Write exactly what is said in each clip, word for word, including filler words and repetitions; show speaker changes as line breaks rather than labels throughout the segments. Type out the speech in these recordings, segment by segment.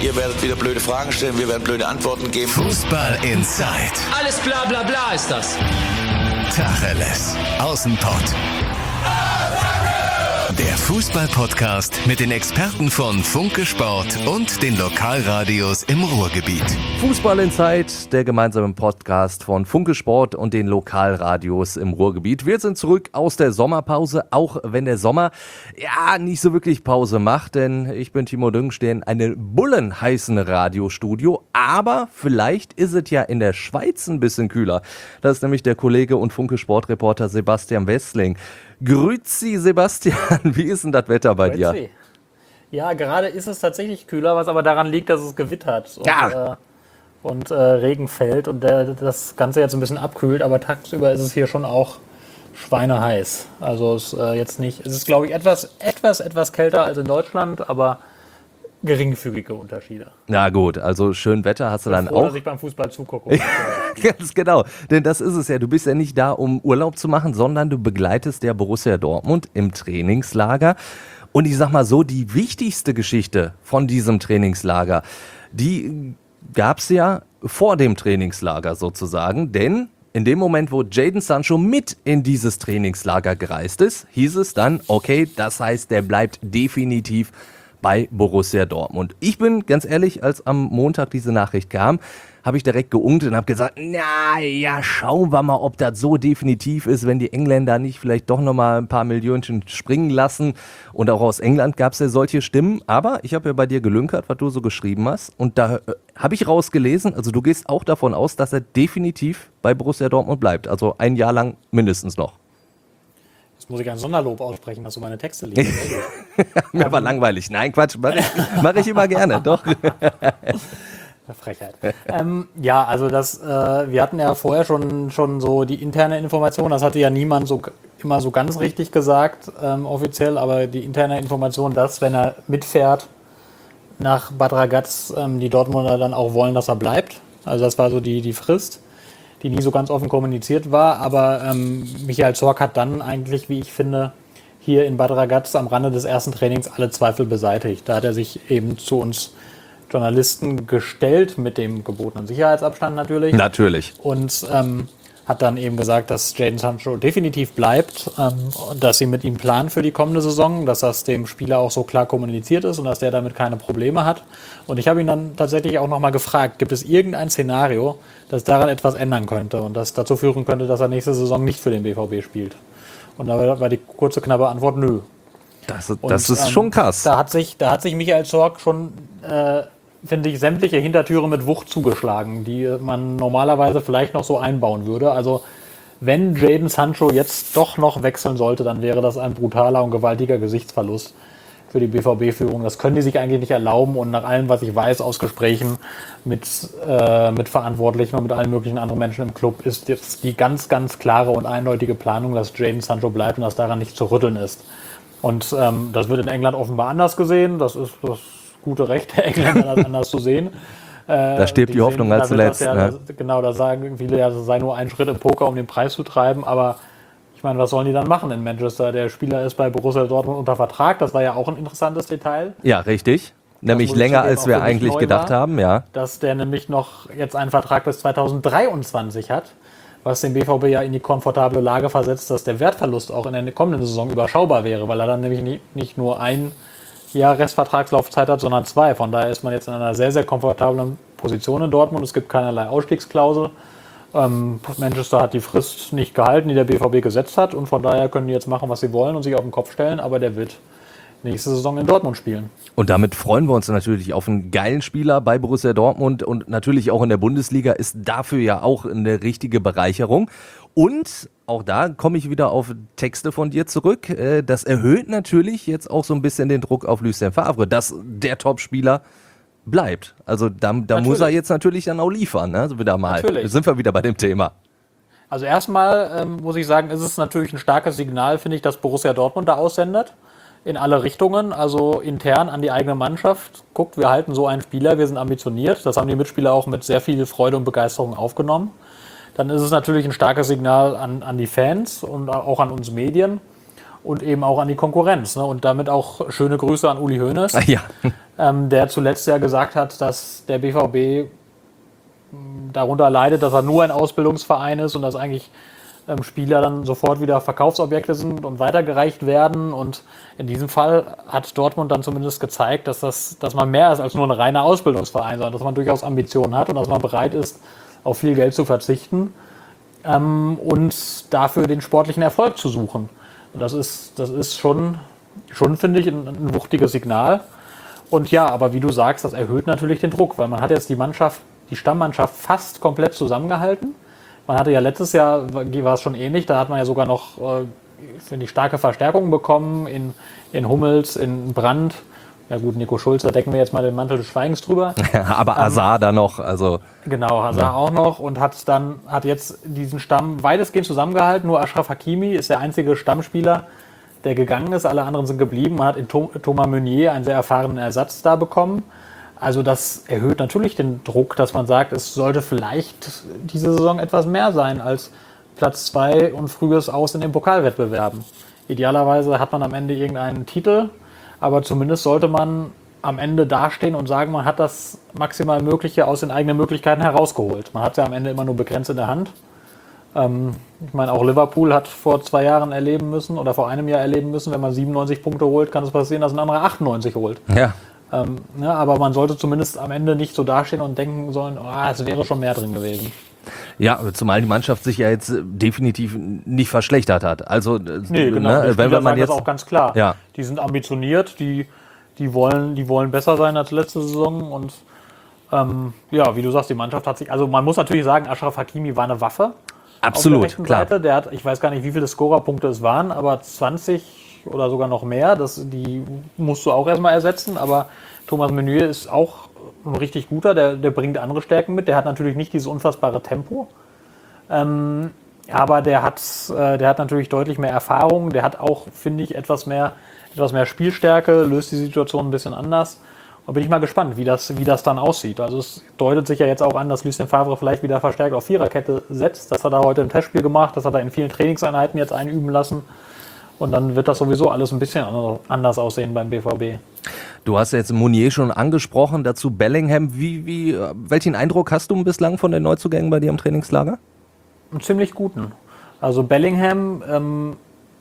Ihr werdet wieder blöde Fragen stellen, wir werden blöde Antworten geben.
Fußball Inside.
Alles bla bla bla ist das.
Tacheles. Außenpott. Der Fußball-Podcast mit den Experten von Funke Sport und den Lokalradios im Ruhrgebiet.
Fußball Inside, der gemeinsame Podcast von Funke Sport und den Lokalradios im Ruhrgebiet. Wir sind zurück aus der Sommerpause, auch wenn der Sommer ja nicht so wirklich Pause macht, denn ich bin Timo Düngen, stehe in einem bullenheißen Radiostudio, aber vielleicht ist es ja in der Schweiz ein bisschen kühler. Das ist nämlich der Kollege und Funke Sportreporter Sebastian Westling. Grüezi Sebastian, wie ist denn das Wetter bei dir?
Grüezi. Ja, gerade ist es tatsächlich kühler, was aber daran liegt, dass es gewittert und,
ja.
äh, und äh, Regen fällt und der, das Ganze jetzt ein bisschen abkühlt, aber tagsüber ist es hier schon auch schweineheiß. Also es, äh, jetzt nicht, es ist glaube ich etwas, etwas, etwas kälter als in Deutschland, aber geringfügige Unterschiede.
Na gut, also schön Wetter hast du dann
froh,
auch.
Dass ich beim Fußball zugucke.
Ganz genau, denn das ist es ja. Du bist ja nicht da, um Urlaub zu machen, sondern du begleitest ja Borussia Dortmund im Trainingslager. Und ich sag mal so, die wichtigste Geschichte von diesem Trainingslager, die gab's ja vor dem Trainingslager sozusagen, denn in dem Moment, wo Jadon Sancho mit in dieses Trainingslager gereist ist, hieß es dann, okay, das heißt, der bleibt definitiv bei Borussia Dortmund. Ich bin ganz ehrlich, als am Montag diese Nachricht kam, habe ich direkt geungt und habe gesagt, na ja, schauen wir mal, ob das so definitiv ist, wenn die Engländer nicht vielleicht doch nochmal ein paar Millionchen springen lassen. Und auch aus England gab es ja solche Stimmen. Aber ich habe ja bei dir gelünkert, was du so geschrieben hast. Und da äh, habe ich rausgelesen, also du gehst auch davon aus, dass er definitiv bei Borussia Dortmund bleibt. Also ein Jahr lang mindestens noch.
Jetzt muss ich ein Sonderlob aussprechen, dass du meine Texte liest.
Mir war langweilig. Nein, Quatsch, mache ich, mach ich immer gerne, doch.
Frechheit. ähm, ja, also das, äh, wir hatten ja vorher schon, schon so die interne Information, das hatte ja niemand so immer so ganz richtig gesagt, ähm, offiziell, aber die interne Information, dass, wenn er mitfährt nach Bad Ragaz, ähm, die Dortmunder dann auch wollen, dass er bleibt. Also das war so die, die Frist, die nie so ganz offen kommuniziert war, aber ähm, Michael Zorc hat dann eigentlich, wie ich finde, hier in Bad Ragaz am Rande des ersten Trainings alle Zweifel beseitigt. Da hat er sich eben zu uns Journalisten gestellt, mit dem gebotenen Sicherheitsabstand natürlich.
Natürlich.
Und ähm, hat dann eben gesagt, dass Jadon Sancho definitiv bleibt, ähm, und dass sie mit ihm planen für die kommende Saison, dass das dem Spieler auch so klar kommuniziert ist und dass der damit keine Probleme hat. Und ich habe ihn dann tatsächlich auch nochmal gefragt, gibt es irgendein Szenario, das daran etwas ändern könnte und das dazu führen könnte, dass er nächste Saison nicht für den B V B spielt? Und da war die kurze, knappe Antwort, nö.
Das, das
und,
ist
ähm,
schon krass.
Da hat sich, da hat sich Michael Zorc schon, äh, finde ich, sämtliche Hintertüren mit Wucht zugeschlagen, die man normalerweise vielleicht noch so einbauen würde. Also wenn Jadon Sancho jetzt doch noch wechseln sollte, dann wäre das ein brutaler und gewaltiger Gesichtsverlust für die B V B-Führung. Das können die sich eigentlich nicht erlauben und nach allem, was ich weiß aus Gesprächen mit, äh, mit Verantwortlichen und mit allen möglichen anderen Menschen im Club, ist jetzt die ganz, ganz klare und eindeutige Planung, dass Jadon Sancho bleibt und dass daran nicht zu rütteln ist. Und ähm, das wird in England offenbar anders gesehen. Das ist das gute Recht der Engländer, das anders zu sehen. Äh,
da stirbt die, die Hoffnung als zuletzt.
Ja,
ne?
das, genau, da sagen viele, ja, das sei nur ein Schritt im Poker, um den Preis zu treiben. Aber ich meine, was sollen die dann machen in Manchester? Der Spieler ist bei Borussia Dortmund unter Vertrag. Das war ja auch ein interessantes Detail.
Ja, richtig. Nämlich länger, als wir eigentlich gedacht
war,
haben. Ja.
Dass der nämlich noch jetzt einen Vertrag bis zweitausenddreiundzwanzig hat. Was den B V B ja in die komfortable Lage versetzt, dass der Wertverlust auch in der kommenden Saison überschaubar wäre, weil er dann nämlich nicht, nicht nur ein Jahr Restvertragslaufzeit hat, sondern zwei. Von daher ist man jetzt in einer sehr, sehr komfortablen Position in Dortmund. Es gibt keinerlei Ausstiegsklausel. Ähm, Manchester hat die Frist nicht gehalten, die der B V B gesetzt hat. Und von daher können die jetzt machen, was sie wollen und sich auf den Kopf stellen. Aber der wird nächste Saison in Dortmund spielen.
Und damit freuen wir uns natürlich auf einen geilen Spieler bei Borussia Dortmund und natürlich auch in der Bundesliga ist dafür ja auch eine richtige Bereicherung. Und auch da komme ich wieder auf Texte von dir zurück. Das erhöht natürlich jetzt auch so ein bisschen den Druck auf Lucien Favre, dass der Topspieler bleibt. Also da, da muss er jetzt natürlich dann auch liefern. Ne? Also wieder mal.
Natürlich.
Sind wir wieder bei dem Thema.
Also erstmal ähm, muss ich sagen, ist es natürlich ein starkes Signal, finde ich, dass Borussia Dortmund da aussendet. In alle Richtungen, also intern an die eigene Mannschaft. Guckt, wir halten so einen Spieler, wir sind ambitioniert. Das haben die Mitspieler auch mit sehr viel Freude und Begeisterung aufgenommen. Dann ist es natürlich ein starkes Signal an, an die Fans und auch an uns Medien und eben auch an die Konkurrenz. Ne? Und damit auch schöne Grüße an Uli Hoeneß.
Ja.
ähm, der zuletzt ja gesagt hat, dass der B V B darunter leidet, dass er nur ein Ausbildungsverein ist und dass eigentlich ähm, Spieler dann sofort wieder Verkaufsobjekte sind und weitergereicht werden. Und in diesem Fall hat Dortmund dann zumindest gezeigt, dass, das, dass man mehr ist als nur ein reiner Ausbildungsverein, sondern dass man durchaus Ambitionen hat und dass man bereit ist, auf viel Geld zu verzichten ähm, und dafür den sportlichen Erfolg zu suchen. Und das ist, das ist schon, schon finde ich, ein, ein wuchtiges Signal. Und ja, aber wie du sagst, das erhöht natürlich den Druck, weil man hat jetzt die Mannschaft, die Stammmannschaft fast komplett zusammengehalten. Man hatte ja letztes Jahr, war es schon ähnlich, da hat man ja sogar noch, äh, finde ich, starke Verstärkungen bekommen in, in Hummels, in Brandt. Ja gut, Nico Schulz, da decken wir jetzt mal den Mantel des Schweigens drüber.
Ja, aber Hazard ähm, da noch, also...
Genau, Hazard ja. auch noch und hat dann, hat jetzt diesen Stamm weitestgehend zusammengehalten. Nur Achraf Hakimi ist der einzige Stammspieler, der gegangen ist. Alle anderen sind geblieben. Man hat in Thomas Meunier einen sehr erfahrenen Ersatz da bekommen. Also das erhöht natürlich den Druck, dass man sagt, es sollte vielleicht diese Saison etwas mehr sein als Platz zwei und frühes Aus in den Pokalwettbewerben. Idealerweise hat man am Ende irgendeinen Titel, aber zumindest sollte man am Ende dastehen und sagen, man hat das maximal Mögliche aus den eigenen Möglichkeiten herausgeholt. Man hat es ja am Ende immer nur begrenzt in der Hand. Ähm, ich meine, auch Liverpool hat vor zwei Jahren erleben müssen oder vor einem Jahr erleben müssen, wenn man siebenundneunzig Punkte holt, kann es passieren, dass ein anderer achtundneunzig holt.
Ja.
Ähm, ne, aber man sollte zumindest am Ende nicht so dastehen und denken sollen, oh, es wäre schon mehr drin gewesen.
Ja, zumal die Mannschaft sich ja jetzt definitiv nicht verschlechtert hat. Also,
nee, genau.
Ne, wenn, wenn man jetzt
das auch ganz klar.
Ja.
Die sind ambitioniert, die, die, wollen, die wollen besser sein als letzte Saison und ähm, ja, wie du sagst, die Mannschaft hat sich, also man muss natürlich sagen, Achraf Hakimi war eine Waffe.
Absolut,
auf der rechten
klar.
Seite. Der hat, ich weiß gar nicht, wie viele Scorerpunkte es waren, aber zwanzig oder sogar noch mehr. Das, die musst du auch erstmal ersetzen, aber Thomas Meunier ist auch ein richtig guter, der, der bringt andere Stärken mit. Der hat natürlich nicht dieses unfassbare Tempo, ähm, aber der hat, äh, der hat natürlich deutlich mehr Erfahrung. Der hat auch, finde ich, etwas mehr, etwas mehr Spielstärke, löst die Situation ein bisschen anders. Da bin ich mal gespannt, wie das, wie das dann aussieht. Also es deutet sich ja jetzt auch an, dass Lucien Favre vielleicht wieder verstärkt auf Viererkette setzt. Das hat er heute im Testspiel gemacht, das hat er in vielen Trainingseinheiten jetzt einüben lassen. Und dann wird das sowieso alles ein bisschen anders aussehen beim B V B.
Du hast jetzt Meunier schon angesprochen, dazu Bellingham. Wie, wie, welchen Eindruck hast du bislang von den Neuzugängen bei dir im Trainingslager?
Einen ziemlich guten. Also Bellingham, ähm,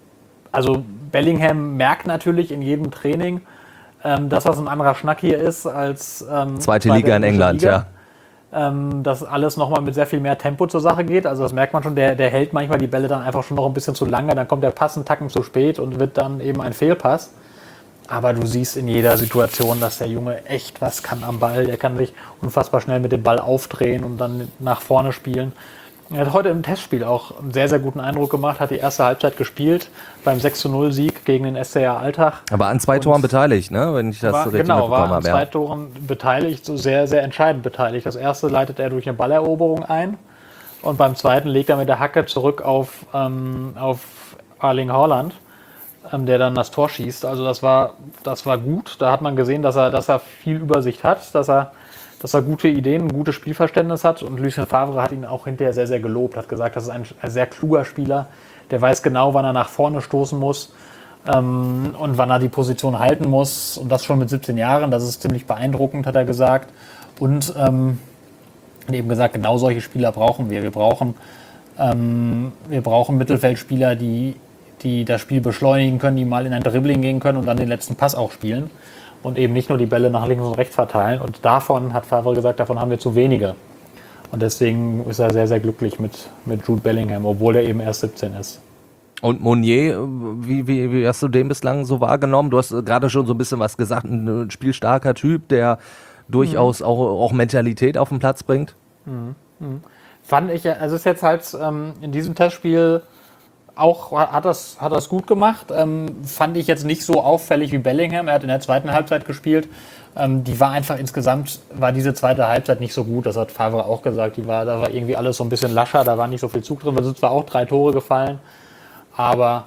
also Bellingham merkt natürlich in jedem Training, ähm, dass das ein anderer Schnack hier ist als ähm,
zweite Liga in England,
Liga.
ja.
Ähm, dass alles nochmal mit sehr viel mehr Tempo zur Sache geht. Also das merkt man schon, der, der hält manchmal die Bälle dann einfach schon noch ein bisschen zu lange, dann kommt der Pass einen Tacken zu spät und wird dann eben ein Fehlpass. Aber du siehst in jeder Situation, dass der Junge echt was kann am Ball. Der kann sich unfassbar schnell mit dem Ball aufdrehen und dann nach vorne spielen. Er hat heute im Testspiel auch einen sehr, sehr guten Eindruck gemacht, hat die erste Halbzeit gespielt beim sechs zu null Sieg gegen den S C R Altach.
Aber an zwei
und
Toren beteiligt, ne? Wenn ich das
war,
so richtig
genau,
mitbekommen
war an
habe.
zwei
Ja.
Toren beteiligt, so sehr, sehr entscheidend beteiligt. Das erste leitet er durch eine Balleroberung ein und beim zweiten legt er mit der Hacke zurück auf, ähm, auf Erling Haaland, ähm, der dann das Tor schießt. Also das war, das war gut. Da hat man gesehen, dass er, dass er viel Übersicht hat, dass er dass er gute Ideen, ein gutes Spielverständnis hat und Lucien Favre hat ihn auch hinterher sehr, sehr gelobt, hat gesagt, das ist ein, ein sehr kluger Spieler, der weiß genau, wann er nach vorne stoßen muss ähm, und wann er die Position halten muss und das schon mit siebzehn Jahren, das ist ziemlich beeindruckend, hat er gesagt und ähm, eben gesagt, genau solche Spieler brauchen wir, wir brauchen, ähm, wir brauchen Mittelfeldspieler, die, die das Spiel beschleunigen können, die mal in ein Dribbling gehen können und dann den letzten Pass auch spielen. Und eben nicht nur die Bälle nach links und rechts verteilen. Und davon, hat Favre gesagt, davon haben wir zu wenige. Und deswegen ist er sehr, sehr glücklich mit, mit Jude Bellingham, obwohl er eben erst siebzehn ist.
Und Meunier, wie, wie, wie hast du den bislang so wahrgenommen? Du hast gerade schon so ein bisschen was gesagt, ein spielstarker Typ, der durchaus mhm. auch, auch Mentalität auf den Platz bringt.
Mhm. Mhm. Fand ich, also es ist jetzt halt ähm, in diesem Testspiel auch hat das, hat das gut gemacht. Ähm, fand ich jetzt nicht so auffällig wie Bellingham. Er hat in der zweiten Halbzeit gespielt. Ähm, die war einfach insgesamt, war diese zweite Halbzeit nicht so gut. Das hat Favre auch gesagt. Die war, da war irgendwie alles so ein bisschen lascher. Da war nicht so viel Zug drin. Da sind zwar auch drei Tore gefallen, aber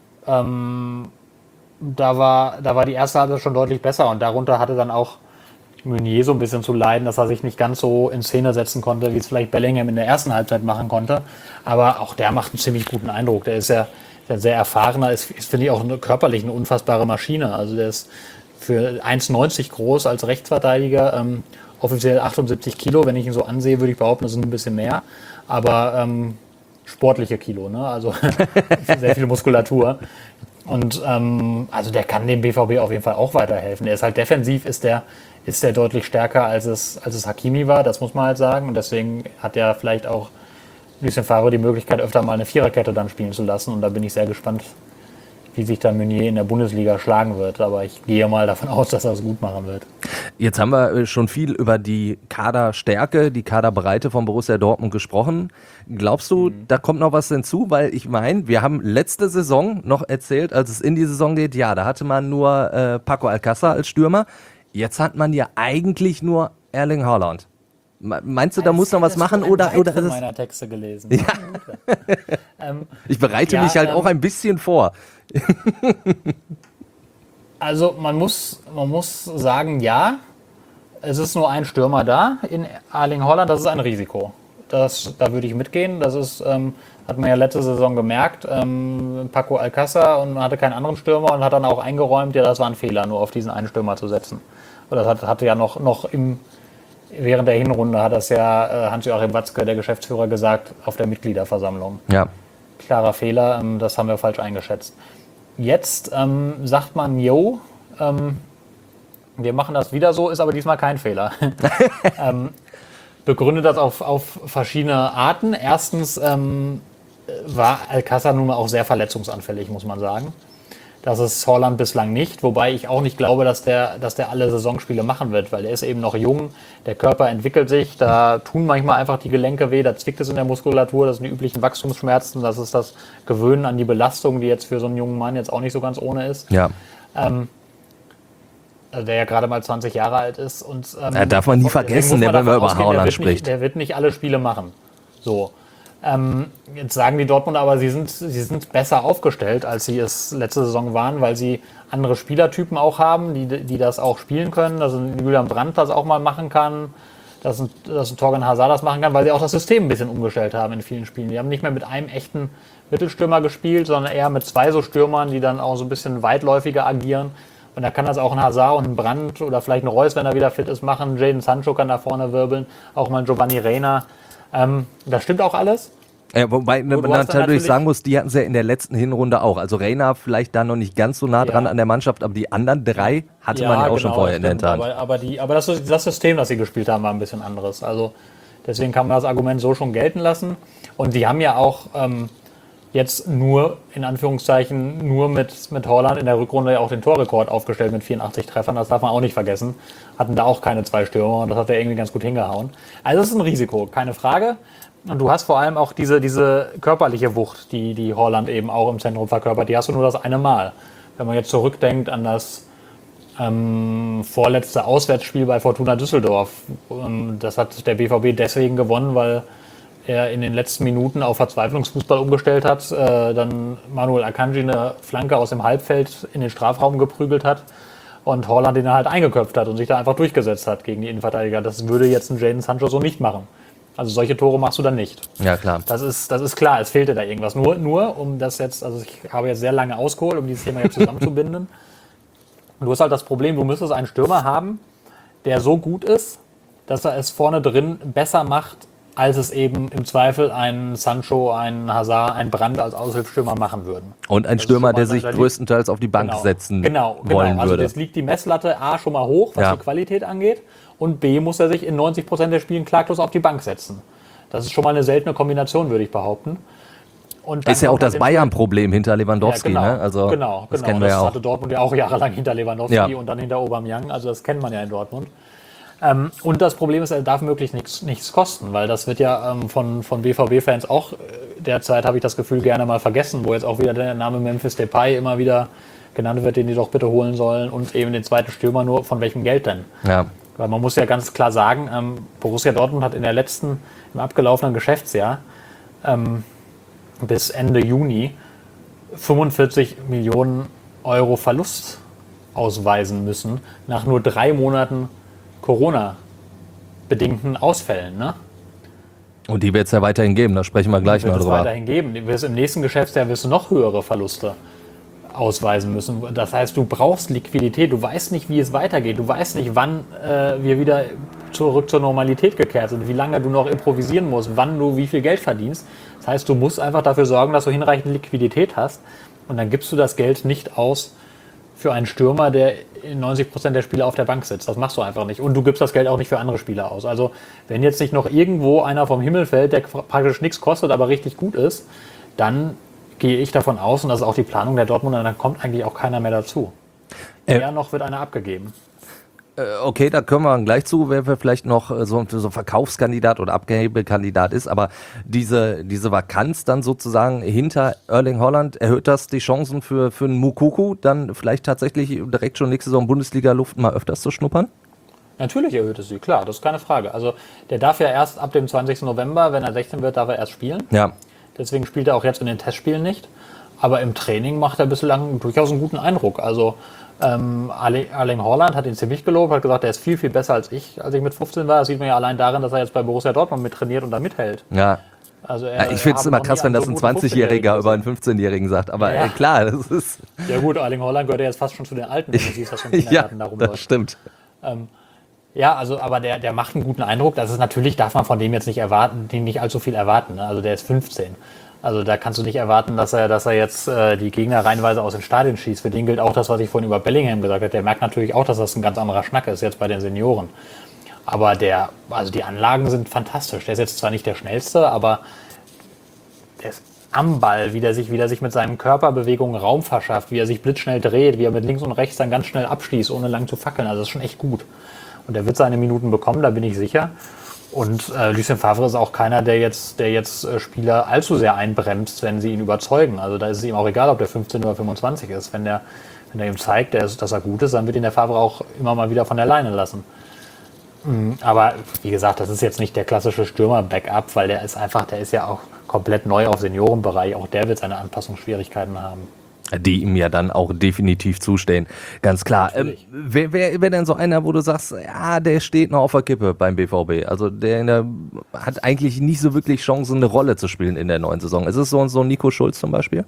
ähm, da, war, da war die erste Halbzeit schon deutlich besser. Und darunter hatte dann auch Meunier so ein bisschen zu leiden, dass er sich nicht ganz so in Szene setzen konnte, wie es vielleicht Bellingham in der ersten Halbzeit machen konnte. Aber auch der macht einen ziemlich guten Eindruck. Der ist ja ein sehr erfahrener, ist, ist finde ich auch eine, körperlich eine unfassbare Maschine. Also der ist für eins neunzig groß als Rechtsverteidiger, ähm, offiziell achtundsiebzig Kilo. Wenn ich ihn so ansehe, würde ich behaupten, das sind ein bisschen mehr. Aber ähm, sportliche Kilo, ne? Also sehr viel Muskulatur. Und ähm, also der kann dem B V B auf jeden Fall auch weiterhelfen. Der ist halt defensiv, ist der, ist der deutlich stärker, als es, als es Hakimi war, das muss man halt sagen. Und deswegen hat er vielleicht auch Lucien Favre die Möglichkeit, öfter mal eine Viererkette dann spielen zu lassen. Und da bin ich sehr gespannt, wie sich dann Meunier in der Bundesliga schlagen wird. Aber ich gehe mal davon aus, dass er es gut machen wird.
Jetzt haben wir schon viel über die Kaderstärke, die Kaderbreite von Borussia Dortmund gesprochen. Glaubst du, mhm. da kommt noch was hinzu? Weil ich meine, wir haben letzte Saison noch erzählt, als es in die Saison geht, ja, da hatte man nur äh, Paco Alcázar als Stürmer. Jetzt hat man ja eigentlich nur Erling Haaland. Meinst du, da muss noch was machen? Oder, oder ist es
meiner Texte gelesen.
Ja.
ähm,
ich bereite
ja,
mich halt
ähm,
auch ein bisschen vor.
Also man muss, man muss sagen, ja, es ist nur ein Stürmer da in Erling Haaland, das ist ein Risiko. Das, da würde ich mitgehen. Das ist, ähm, hat man ja letzte Saison gemerkt, ähm, Paco Alcázar, und man hatte keinen anderen Stürmer und hat dann auch eingeräumt, ja, das war ein Fehler, nur auf diesen einen Stürmer zu setzen. Und das hat, hatte ja noch, noch im, während der Hinrunde hat das ja äh, Hans-Joachim Watzke, der Geschäftsführer, gesagt auf der Mitgliederversammlung.
Ja.
Klarer Fehler, ähm, das haben wir falsch eingeschätzt. Jetzt ähm, sagt man, yo, ähm, wir machen das wieder so, ist aber diesmal kein Fehler. ähm, begründet das auf, auf verschiedene Arten. Erstens ähm, war Alcázar nun mal auch sehr verletzungsanfällig, muss man sagen. Das ist Haaland bislang nicht, wobei ich auch nicht glaube, dass der, dass der alle Saisonspiele machen wird, weil der ist eben noch jung, der Körper entwickelt sich, da tun manchmal einfach die Gelenke weh, da zwickt es in der Muskulatur, das sind die üblichen Wachstumsschmerzen, das ist das Gewöhnen an die Belastung, die jetzt für so einen jungen Mann jetzt auch nicht so ganz ohne ist.
Ja.
Ähm, der ja gerade mal zwanzig Jahre alt ist. Und, ähm,
ja, darf man nie vergessen, wenn man über Haaland spricht.
Nicht, der wird nicht alle Spiele machen. So. Ähm, jetzt sagen die Dortmunder aber, sie sind, sie sind besser aufgestellt, als sie es letzte Saison waren, weil sie andere Spielertypen auch haben, die, die das auch spielen können, dass ein Julian Brandt das auch mal machen kann, dass ein, dass ein Thorgan Hazard das machen kann, weil sie auch das System ein bisschen umgestellt haben in vielen Spielen. Die haben nicht mehr mit einem echten Mittelstürmer gespielt, sondern eher mit zwei so Stürmern, die dann auch so ein bisschen weitläufiger agieren. Und da kann das auch ein Hazard und ein Brandt oder vielleicht ein Reus, wenn er wieder fit ist, machen. Jadon Sancho kann da vorne wirbeln, auch mal Giovanni Reina. Ähm, das stimmt auch alles.
Ja, wobei man natürlich, natürlich sagen muss, die hatten es ja in der letzten Hinrunde auch. Also Reina vielleicht da noch nicht ganz so nah dran ja. an der Mannschaft, aber die anderen drei hatte ja, man ja auch genau, schon vorher in der Hinterhand.
Aber, aber, die, aber das, das System, das sie gespielt haben, war ein bisschen anderes. Also deswegen kann man das Argument so schon gelten lassen. Und die haben ja auch ähm, jetzt nur, in Anführungszeichen, nur mit, mit Haaland in der Rückrunde ja auch den Torrekord aufgestellt mit vierundachtzig Treffern. Das darf man auch nicht vergessen. Hatten da auch keine zwei Stürmer und das hat er irgendwie ganz gut hingehauen. Also das ist ein Risiko, keine Frage. Und du hast vor allem auch diese, diese körperliche Wucht, die, die Haaland eben auch im Zentrum verkörpert. Die hast du nur das eine Mal. Wenn man jetzt zurückdenkt an das ähm, vorletzte Auswärtsspiel bei Fortuna Düsseldorf. Ähm, das hat der B V B deswegen gewonnen, weil er in den letzten Minuten auf Verzweiflungsfußball umgestellt hat. Äh, dann Manuel Akanji eine Flanke aus dem Halbfeld in den Strafraum geprügelt hat. Und Haaland den halt eingeköpft hat und sich da einfach durchgesetzt hat gegen die Innenverteidiger. Das würde jetzt ein Jadon Sancho so nicht machen. Also solche Tore machst du dann nicht.
Ja, klar.
Das ist, das ist klar, es fehlte da irgendwas. Nur, nur um das jetzt, also ich habe jetzt sehr lange ausgeholt, um dieses Thema jetzt zusammenzubinden. Und du hast halt das Problem, du müsstest einen Stürmer haben, der so gut ist, dass er es vorne drin besser macht, als es eben im Zweifel ein Sancho, ein Hazard, ein Brandt als Aushilfsstürmer machen würden.
Und ein
das
Stürmer, der sich größtenteils auf die Bank
genau,
setzen
genau,
wollen
genau. Also
würde.
jetzt liegt die Messlatte A schon mal hoch, was
ja.
die Qualität angeht. Und B muss er sich in neunzig Prozent der Spielen klaglos auf die Bank setzen. Das ist schon mal eine seltene Kombination, würde ich behaupten. Und
ist ja auch das Bayern-Problem hinter Lewandowski.
Ja, genau,
ne? Also,
genau,
das
genau.
kennen wir
das
ja auch.
hatte Dortmund ja auch jahrelang hinter Lewandowski
ja.
und dann hinter Aubameyang. Also das kennt man ja in Dortmund. Ähm, und das Problem ist, er darf möglichst nichts, nichts kosten, weil das wird ja ähm, von, von B V B-Fans auch äh, derzeit, habe ich das Gefühl, gerne mal vergessen, wo jetzt auch wieder der Name Memphis Depay immer wieder genannt wird, den die doch bitte holen sollen und eben den zweiten Stürmer, nur von welchem Geld denn?
Ja.
Weil man muss ja ganz klar sagen, ähm, Borussia Dortmund hat in der letzten, im abgelaufenen Geschäftsjahr ähm, bis Ende Juni fünfundvierzig Millionen Euro Verlust ausweisen müssen, nach nur drei Monaten Corona-bedingten Ausfällen. Ne?
Und die wird es ja weiterhin geben, da sprechen wir gleich mal drüber.
Die wird es weiterhin geben. Im nächsten Geschäftsjahr wirst du noch höhere Verluste ausweisen müssen. Das heißt, du brauchst Liquidität, du weißt nicht, wie es weitergeht, du weißt nicht, wann äh, wir wieder zurück zur Normalität gekehrt sind, wie lange du noch improvisieren musst, wann du wie viel Geld verdienst. Das heißt, du musst einfach dafür sorgen, dass du hinreichend Liquidität hast und dann gibst du das Geld nicht aus für einen Stürmer, der in neunzig Prozent der Spiele auf der Bank sitzt. Das machst du einfach nicht. Und du gibst das Geld auch nicht für andere Spieler aus. Also wenn jetzt nicht noch irgendwo einer vom Himmel fällt, der praktisch nichts kostet, aber richtig gut ist, dann gehe ich davon aus, und das ist auch die Planung der Dortmunder, dann kommt eigentlich auch keiner mehr dazu.
Äh,
Ja, noch wird einer abgegeben.
Okay, da können wir gleich zu, wer vielleicht noch so ein so Verkaufskandidat oder Abgabekandidat ist, aber diese, diese Vakanz dann sozusagen hinter Erling Haaland, erhöht das die Chancen für, für einen Moukoko, dann vielleicht tatsächlich direkt schon nächste Saison Bundesliga-Luft mal öfters zu schnuppern?
Natürlich erhöht es sie, klar, das ist keine Frage. Also der darf ja erst ab dem zwanzigsten November, wenn er sechzehn wird, darf er erst spielen.
Ja.
Deswegen spielt er auch jetzt in den Testspielen nicht. Aber im Training macht er bislang durchaus einen guten Eindruck. Also ähm, Erling Haaland hat ihn ziemlich gelobt, hat gesagt, er ist viel, viel besser als ich, als ich mit fünfzehn war. Das sieht man ja allein darin, dass er jetzt bei Borussia Dortmund mit trainiert und da mithält.
Ja.
Also er,
ja, ich finde es immer krass, wenn das ein zwanzigjähriger über einen fünfzehnjährigen sagt. Aber
ja.
äh, klar, das ist...
Ja gut, Erling Haaland gehört ja jetzt fast schon zu den Alten, wenn du siehst, was für ein Kindergarten
ja,
darum
das
läuft.
stimmt.
Ähm, ja, also, aber der, der macht einen guten Eindruck. Das ist natürlich, darf man von dem jetzt nicht erwarten, den nicht allzu viel erwarten. Ne? Also der ist fünfzehn. Also da kannst du nicht erwarten, dass er, dass er jetzt äh, die Gegner reihenweise aus den Stadien schießt. Für den gilt auch das, was ich vorhin über Bellingham gesagt habe. Der merkt natürlich auch, dass das ein ganz anderer Schnack ist jetzt bei den Senioren. Aber der, also die Anlagen sind fantastisch. Der ist jetzt zwar nicht der Schnellste, aber der ist am Ball, wie der sich, wie der sich mit seinen Körperbewegungen Raum verschafft, wie er sich blitzschnell dreht, wie er mit links und rechts dann ganz schnell abschließt, ohne lang zu fackeln. Also das ist schon echt gut. Und er wird seine Minuten bekommen, da bin ich sicher. Und äh, Lucien Favre ist auch keiner, der jetzt, der jetzt äh, Spieler allzu sehr einbremst, wenn sie ihn überzeugen. Also da ist es ihm auch egal, ob der fünfzehn oder fünfundzwanzig ist. Wenn der, wenn der ihm zeigt, der ist, dass er gut ist, dann wird ihn der Favre auch immer mal wieder von der Leine lassen. Mhm. Aber wie gesagt, das ist jetzt nicht der klassische Stürmer-Backup, weil der ist einfach, der ist ja auch komplett neu auf Seniorenbereich. Auch der wird seine Anpassungsschwierigkeiten haben.
Die ihm ja dann auch definitiv zustehen, ganz klar. Ähm, wer wer wäre denn so einer, wo du sagst, ja, der steht noch auf der Kippe beim B V B? Also der, der hat eigentlich nicht so wirklich Chancen, eine Rolle zu spielen in der neuen Saison. Ist es so, so ein Nico Schulz zum Beispiel?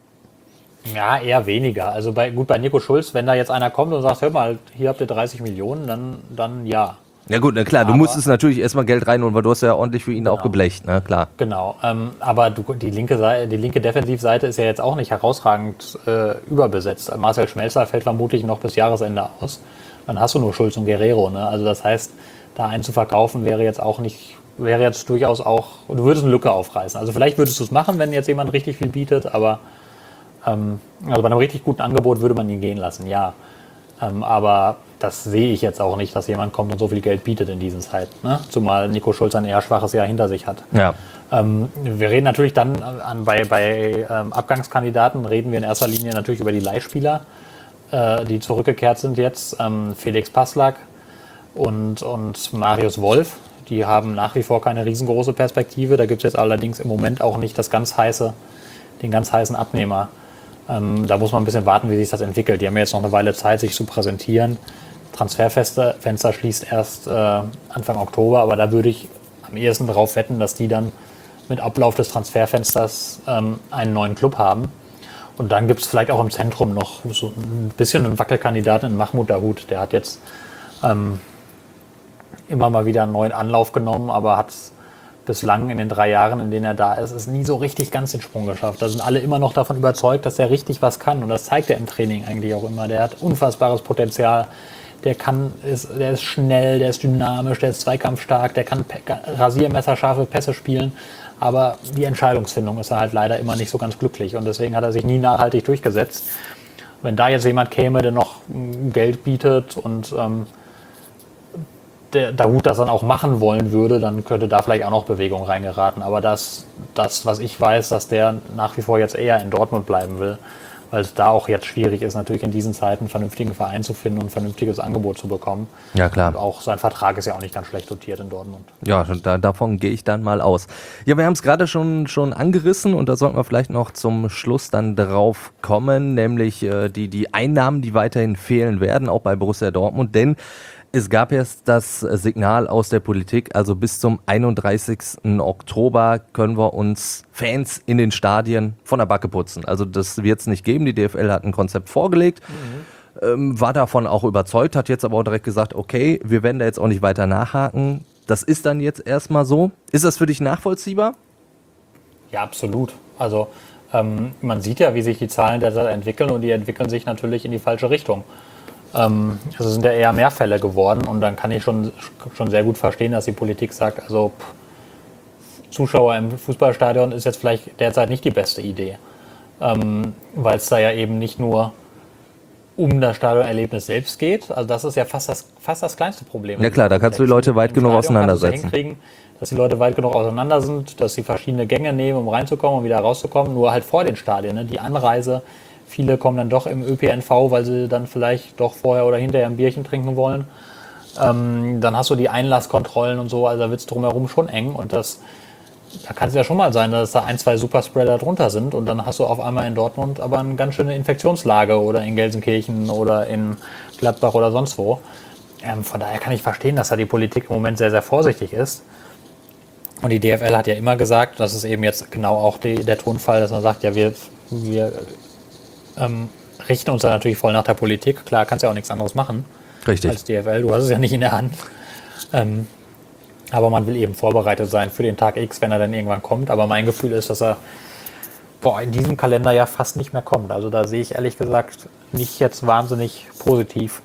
Ja, eher weniger. Also bei, gut, bei Nico Schulz, wenn da jetzt einer kommt und sagt, hör mal, hier habt ihr dreißig Millionen, dann, dann ja.
Ja gut, na klar, du
aber,
musstest natürlich erstmal Geld reinholen, weil du hast ja ordentlich für ihn
genau.
auch geblecht, ne, klar.
Genau, ähm, aber du, die, linke Seite, die linke Defensivseite ist ja jetzt auch nicht herausragend äh, überbesetzt. Marcel Schmelzer fällt vermutlich noch bis Jahresende aus. Dann hast du nur Schulz und Guerrero, ne? Also das heißt, da einen zu verkaufen wäre jetzt auch nicht, wäre jetzt durchaus auch, du würdest eine Lücke aufreißen. Also vielleicht würdest du es machen, wenn jetzt jemand richtig viel bietet, aber ähm, also bei einem richtig guten Angebot würde man ihn gehen lassen, ja. Ähm, aber das sehe ich jetzt auch nicht, dass jemand kommt und so viel Geld bietet in diesen Zeiten. Ne? Zumal Nico Schulz ein eher schwaches Jahr hinter sich hat.
Ja.
Ähm, wir reden natürlich dann an, bei, bei ähm, Abgangskandidaten, reden wir in erster Linie natürlich über die Leihspieler, äh, die zurückgekehrt sind jetzt. Ähm, Felix Passlack und, und Marius Wolf, die haben nach wie vor keine riesengroße Perspektive. Da gibt es jetzt allerdings im Moment auch nicht das ganz heiße, den ganz heißen Abnehmer. Ähm, da muss man ein bisschen warten, wie sich das entwickelt. Die haben ja jetzt noch eine Weile Zeit, sich zu präsentieren. Transferfenster Fenster schließt erst äh, Anfang Oktober, aber da würde ich am ehesten darauf wetten, dass die dann mit Ablauf des Transferfensters ähm, einen neuen Club haben. Und dann gibt es vielleicht auch im Zentrum noch so ein bisschen einen Wackelkandidaten in Mahmoud Dahoud. Der hat jetzt ähm, immer mal wieder einen neuen Anlauf genommen, aber hat bislang in den drei Jahren, in denen er da ist, ist nie so richtig ganz den Sprung geschafft. Da sind alle immer noch davon überzeugt, dass er richtig was kann. Und das zeigt er im Training eigentlich auch immer. Der hat unfassbares Potenzial. Der kann, ist, der ist schnell, der ist dynamisch, der ist zweikampfstark, der kann rasiermesserscharfe Pässe spielen. Aber die Entscheidungsfindung ist er halt leider immer nicht so ganz glücklich. Und deswegen hat er sich nie nachhaltig durchgesetzt. Wenn da jetzt jemand käme, der noch Geld bietet und ähm, der Dahoud das dann auch machen wollen würde, dann könnte da vielleicht auch noch Bewegung reingeraten. Aber das, das, was ich weiß, dass der nach wie vor jetzt eher in Dortmund bleiben will, weil es da auch jetzt schwierig ist, natürlich in diesen Zeiten einen vernünftigen Verein zu finden und ein vernünftiges Angebot zu bekommen.
Ja, klar.
Und auch sein Vertrag ist ja auch nicht ganz schlecht dotiert in Dortmund.
Ja, da, davon gehe ich dann mal aus. Ja, wir haben es gerade schon, schon angerissen und da sollten wir vielleicht noch zum Schluss dann drauf kommen, nämlich äh, die, die Einnahmen, die weiterhin fehlen werden, auch bei Borussia Dortmund, denn Es gab jetzt das Signal aus der Politik, also bis zum einunddreißigsten Oktober können wir uns Fans in den Stadien von der Backe putzen. Also das wird es nicht geben. Die D F L hat ein Konzept vorgelegt, mhm. ähm, war davon auch überzeugt, hat jetzt aber auch direkt gesagt, okay, wir werden da jetzt auch nicht weiter nachhaken. Das ist dann jetzt erstmal so. Ist das für dich nachvollziehbar?
Ja, absolut. Also ähm, man sieht ja, wie sich die Zahlen derzeit entwickeln und die entwickeln sich natürlich in die falsche Richtung. Ähm, also sind ja eher mehr Fälle geworden und dann kann ich schon, schon sehr gut verstehen, dass die Politik sagt, also pff, Zuschauer im Fußballstadion ist jetzt vielleicht derzeit nicht die beste Idee, ähm, weil es da ja eben nicht nur um das Stadionerlebnis selbst geht. Also das ist ja fast das, fast das kleinste Problem.
Ja klar, da kannst du die Leute weit genug auseinandersetzen.
Dass die Leute weit genug auseinander sind, dass sie verschiedene Gänge nehmen, um reinzukommen und wieder rauszukommen, nur halt vor den Stadien. Ne? Die Anreise, viele kommen dann doch im Ö P N V, weil sie dann vielleicht doch vorher oder hinterher ein Bierchen trinken wollen. Ähm, dann hast du die Einlasskontrollen und so, also da wird es drumherum schon eng und das, da kann es ja schon mal sein, dass da ein, zwei Superspreader drunter sind und dann hast du auf einmal in Dortmund aber eine ganz schöne Infektionslage oder in Gelsenkirchen oder in Gladbach oder sonst wo. Ähm, von daher kann ich verstehen, dass da die Politik im Moment sehr, sehr vorsichtig ist. Und die D F L hat ja immer gesagt, das ist eben jetzt genau auch die, der Tonfall, dass man sagt, ja, wir, wir ähm, richten uns da natürlich voll nach der Politik. Klar, kannst ja auch nichts anderes machen.
Richtig.
Als D F L, du hast es ja nicht in der Hand. Ähm, aber man will eben vorbereitet sein für den Tag X, wenn er dann irgendwann kommt. Aber mein Gefühl ist, dass er boah, in diesem Kalender ja fast nicht mehr kommt. Also da sehe ich ehrlich gesagt nicht jetzt wahnsinnig positiv,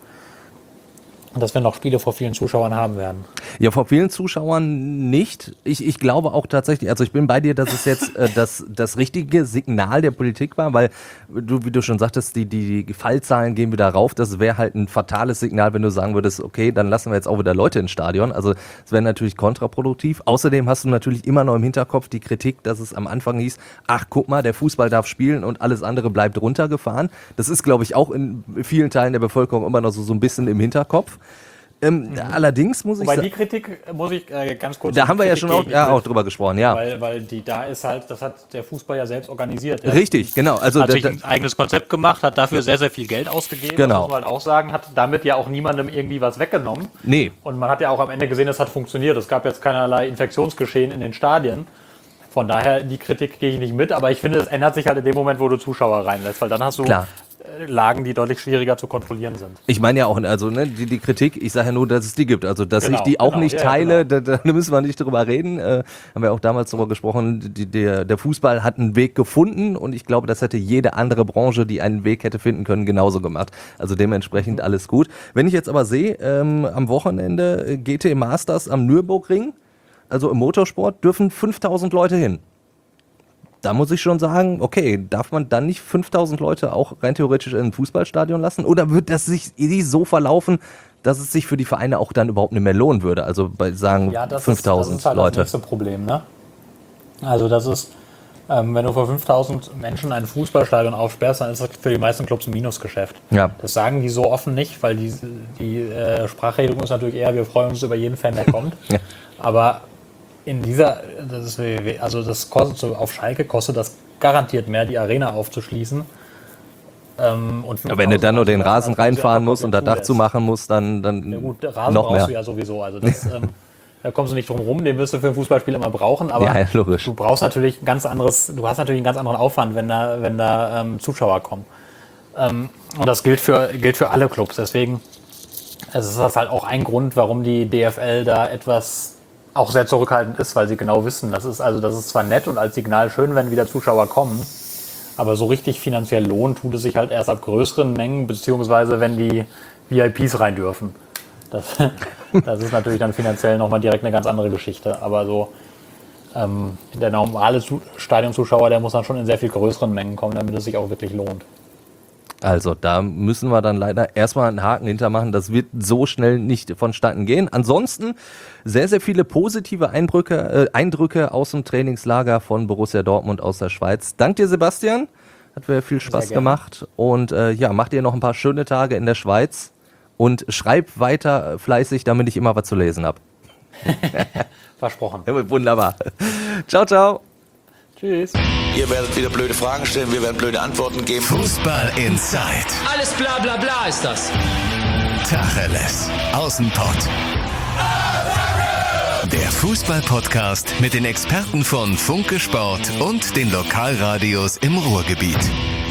dass wir noch Spiele vor vielen Zuschauern haben werden.
Ja, vor vielen Zuschauern nicht. Ich, ich glaube auch tatsächlich, also ich bin bei dir, dass es jetzt äh, das, das richtige Signal der Politik war, weil du, wie du schon sagtest, die, die, die Fallzahlen gehen wieder rauf. Das wäre halt ein fatales Signal, wenn du sagen würdest, okay, dann lassen wir jetzt auch wieder Leute ins Stadion. Also es wäre natürlich kontraproduktiv. Außerdem hast du natürlich immer noch im Hinterkopf die Kritik, dass es am Anfang hieß, ach guck mal, der Fußball darf spielen und alles andere bleibt runtergefahren. Das ist, glaube ich, auch in vielen Teilen der Bevölkerung immer noch so, so ein bisschen im Hinterkopf. Ähm, mhm. Allerdings muss ich
sagen...
Wobei
die Kritik, muss ich äh, ganz kurz...
Da haben wir ja schon auch, ja, auch drüber gesprochen, ja.
Weil, weil die da ist halt, das hat der Fußball ja selbst organisiert. Der
Richtig, genau. Also
hat
da,
sich ein eigenes Konzept gemacht, hat dafür sehr, sehr viel Geld ausgegeben.
Genau.
Das muss man halt auch sagen, hat damit ja auch niemandem irgendwie was weggenommen.
Nee.
Und man hat ja auch am Ende gesehen, es hat funktioniert. Es gab jetzt keinerlei Infektionsgeschehen in den Stadien. Von daher, die Kritik gehe ich nicht mit, aber ich finde, es ändert sich halt in dem Moment, wo du Zuschauer reinlässt, weil dann hast du
Klar.
Lagen, die deutlich schwieriger zu kontrollieren sind.
Ich meine ja auch, also ne, die, die Kritik, ich sage ja nur, dass es die gibt. Also, dass
Genau,
ich die auch
genau,
nicht
ja,
teile,
genau.
da, da müssen wir nicht drüber reden. Äh, haben wir auch damals drüber gesprochen, die, der, der Fußball hat einen Weg gefunden und ich glaube, das hätte jede andere Branche, die einen Weg hätte finden können, genauso gemacht. Also dementsprechend alles gut. Wenn ich jetzt aber sehe, ähm, am Wochenende G T Masters am Nürburgring, also im Motorsport, dürfen fünftausend Leute hin. Da muss ich schon sagen, okay, darf man dann nicht fünftausend Leute auch rein theoretisch in ein Fußballstadion lassen? Oder wird das sich so verlaufen, dass es sich für die Vereine auch dann überhaupt nicht mehr lohnen würde? Also bei sagen
ja, das
fünftausend
ist, das ist halt
Leute.
Das nächste Problem, ne? Also das ist, ähm, wenn du vor fünftausend Menschen ein Fußballstadion aufsperrst, dann ist das für die meisten Clubs ein Minusgeschäft. Ja. Das sagen die so offen nicht, weil die, die äh, Sprachregelung ist natürlich eher, wir freuen uns über jeden Fan, der kommt. Ja. Aber in dieser, das ist, also das kostet so, auf Schalke kostet das garantiert mehr, die Arena aufzuschließen. Ähm, und
ja, wenn du dann nur den Rasen reinfahren musst und das Dach zu machen musst, dann, dann
ja, gut, der Rasen
noch
brauchst
mehr.
du ja sowieso. Also das, ähm, da kommst du nicht drum rum, den wirst du für ein Fußballspiel immer brauchen. Aber
ja, ja, logisch.
du brauchst natürlich ein ganz anderes, du hast natürlich einen ganz anderen Aufwand, wenn da, wenn da ähm, Zuschauer kommen. Ähm, und das gilt für, gilt für alle Clubs. Deswegen also ist das halt auch ein Grund, warum die D F L da etwas auch sehr zurückhaltend ist, weil sie genau wissen, das ist also das ist zwar nett und als Signal schön, wenn wieder Zuschauer kommen, aber so richtig finanziell lohnen tut es sich halt erst ab größeren Mengen, beziehungsweise wenn die V I Ps rein dürfen. Das, das ist natürlich dann finanziell nochmal direkt eine ganz andere Geschichte, aber so ähm, der normale Stadionzuschauer, der muss dann schon in sehr viel größeren Mengen kommen, damit es sich auch wirklich lohnt.
Also da müssen wir dann leider erstmal einen Haken hintermachen. Das wird so schnell nicht vonstatten gehen. Ansonsten sehr, sehr viele positive Eindrücke, äh, Eindrücke aus dem Trainingslager von Borussia Dortmund aus der Schweiz. Dank dir, Sebastian. Hat mir viel Spaß gemacht. Und äh, ja, mach dir noch ein paar schöne Tage in der Schweiz. Und schreib weiter fleißig, damit ich immer was zu lesen habe.
Versprochen.
Ja, wunderbar. Ciao, ciao.
Tschüss.
Ihr werdet wieder blöde Fragen stellen, wir werden blöde Antworten geben.
Fußball Inside.
Alles bla bla bla ist das.
Tacheles. Außenpott. Der Fußball-Podcast mit den Experten von Funke Sport und den Lokalradios im Ruhrgebiet.